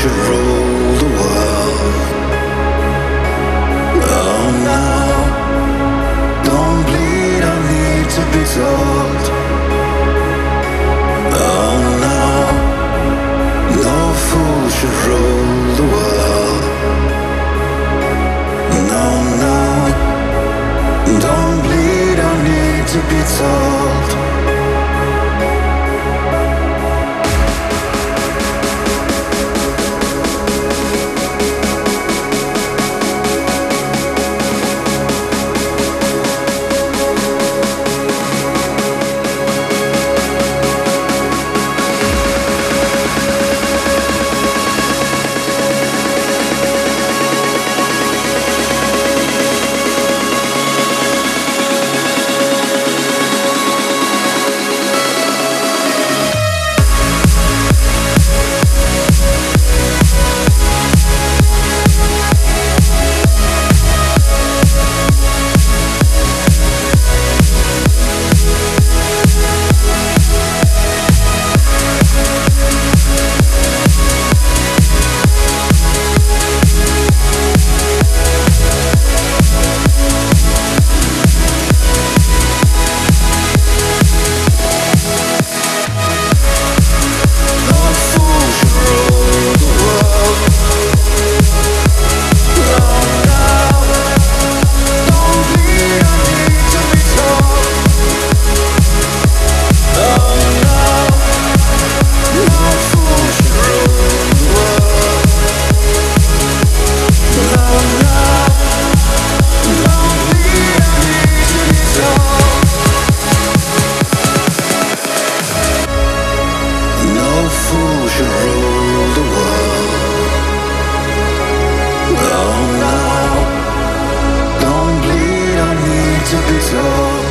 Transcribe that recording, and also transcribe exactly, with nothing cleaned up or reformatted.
should rule the world. Oh no, don't bleed, I need to be told. Oh no, no fool should rule the world. No, no, don't bleed, I need to be told. Fool should rule the world. Oh no, don't bleed, I need to be told.